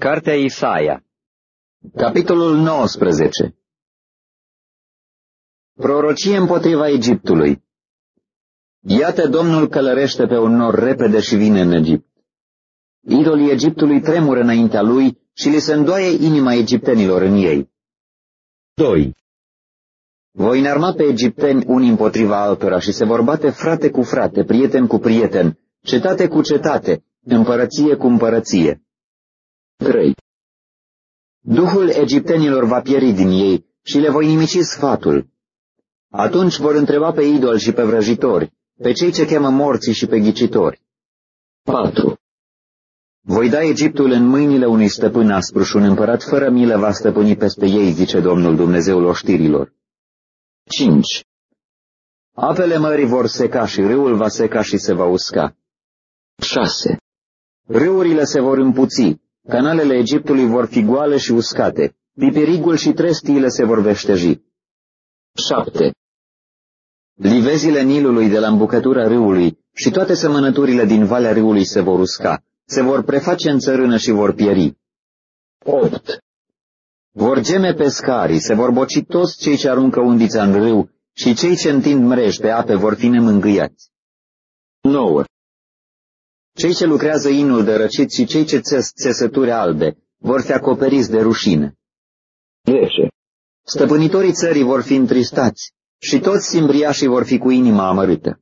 Cartea Isaia, capitolul 19. Prorocie împotriva Egiptului. Iată, Domnul călărește pe un nor repede și vine în Egipt. Idolii Egiptului tremură înaintea lui și li se îndoaie inima egiptenilor în ei. 2. Voi înarma pe egipteni unii împotriva altora și se vor bate frate cu frate, prieten cu prieten, cetate cu cetate, împărăție cu împărăție. 3. Duhul egiptenilor va pieri din ei și le voi nimici sfatul. Atunci vor întreba pe idoli și pe vrăjitori, pe cei ce cheamă morții și pe ghicitori. 4. Voi da Egiptul în mâinile unui stăpân aspru și un împărat fără milă va stăpâni peste ei, zice Domnul Dumnezeul oștirilor. 5. Apele mării vor seca și râul va seca și se va usca. 6. Râurile se vor împuți, canalele Egiptului vor fi goale și uscate, piperigul și trestiile se vor veșteji. 7. Livezile Nilului de la îmbucătura râului și toate semănăturile din valea râului se vor usca, se vor preface în țărână și vor pieri. 8. Vor geme pescarii, se vor boci toți cei ce aruncă undița în râu și cei ce întind mreji pe ape vor fi nemângâiați. 9. Cei ce lucrează inul de răcit și cei ce țes țesături albe vor fi acoperiți de rușine. 10. Stăpânitorii țării vor fi întristați și toți simbriașii vor fi cu inima amărâtă.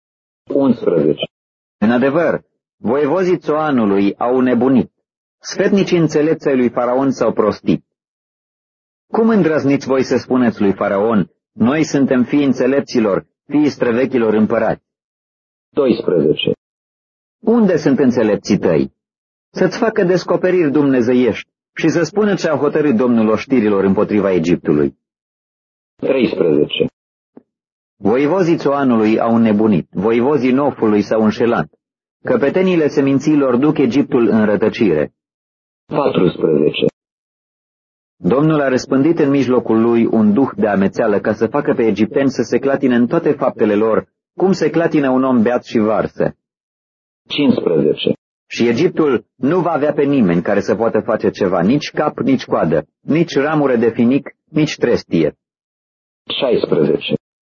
11. În adevăr, voievozii Țoanului au nebunit, sfetnicii înțelepți ai lui Faraon s-au prostit. Cum îndrăzniți voi să spuneți lui Faraon, noi suntem fii înțelepților, fii străvechilor împărați? 12. Unde sunt înțelepții tăi? Să-ți facă descoperiri dumnezeiești și să spună ce a hotărât Domnul oștirilor împotriva Egiptului. 13. Voivozii Țoanului au înnebunit, voivozii Nofului s-au înșelat, căpeteniile seminților duc Egiptul în rătăcire. 14. Domnul a răspândit în mijlocul lui un duh de amețeală ca să facă pe egipteni să se clatine în toate faptele lor, cum se clatină un om beat și varsă. 15. Și Egiptul nu va avea pe nimeni care să poată face ceva, nici cap, nici coadă, nici ramură de finic, nici trestie. 16.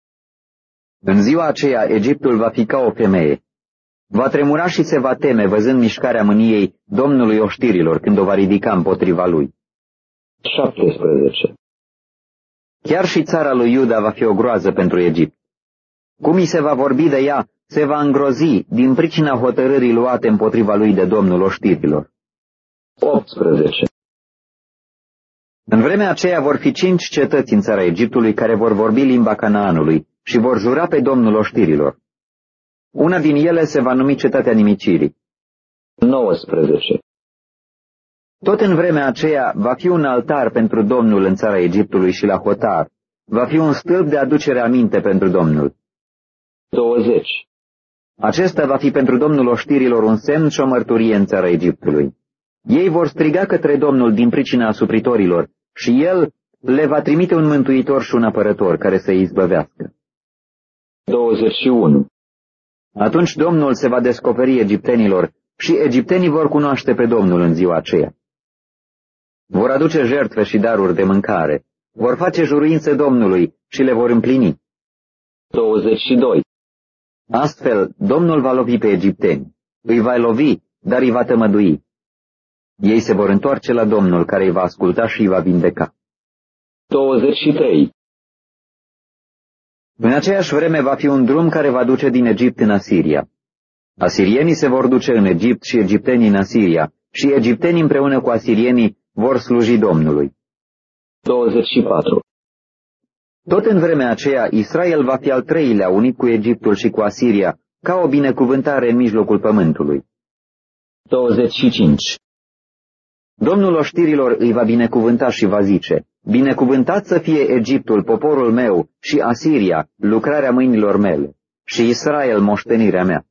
În ziua aceea Egiptul va fi ca o femeie. Va tremura și se va teme văzând mișcarea mâniei Domnului oștirilor când o va ridica împotriva lui. 17. Chiar și țara lui Iuda va fi o groază pentru Egipt. Cum îi se va vorbi de ea, se va îngrozi din pricina hotărârii luate împotriva lui de Domnul oștirilor. 18. În vremea aceea vor fi 5 cetăți în țara Egiptului care vor vorbi limba Canaanului și vor jura pe Domnul oștirilor. Una din ele se va numi Cetatea Nimicirii. 19. Tot în vremea aceea va fi un altar pentru Domnul în țara Egiptului și la Hotar. Va fi un stâlp de aducere aminte pentru Domnul. 20. Acesta va fi pentru Domnul oștirilor un semn și o mărturie în țara Egiptului. Ei vor striga către Domnul din pricina asupritorilor și El le va trimite un mântuitor și un apărător care să-i izbăvească. 21. Atunci Domnul se va descoperi egiptenilor și egiptenii vor cunoaște pe Domnul în ziua aceea. Vor aduce jertfe și daruri de mâncare, vor face juruințe Domnului și le vor împlini. 22. Astfel, Domnul va lovi pe egipteni, îi va lovi, dar îi va tămădui. Ei se vor întoarce la Domnul care îi va asculta și îi va vindeca. 23. În aceeași vreme va fi un drum care va duce din Egipt în Asiria. Asirienii se vor duce în Egipt și egiptenii în Asiria, și egiptenii împreună cu asirienii vor sluji Domnului. 24. Tot în vremea aceea, Israel va fi al treilea unit cu Egiptul și cu Asiria, ca o binecuvântare în mijlocul pământului. 25. Domnul oștirilor îi va binecuvânta și va zice, binecuvântat să fie Egiptul, poporul meu, și Asiria, lucrarea mâinilor mele, și Israel, moștenirea mea.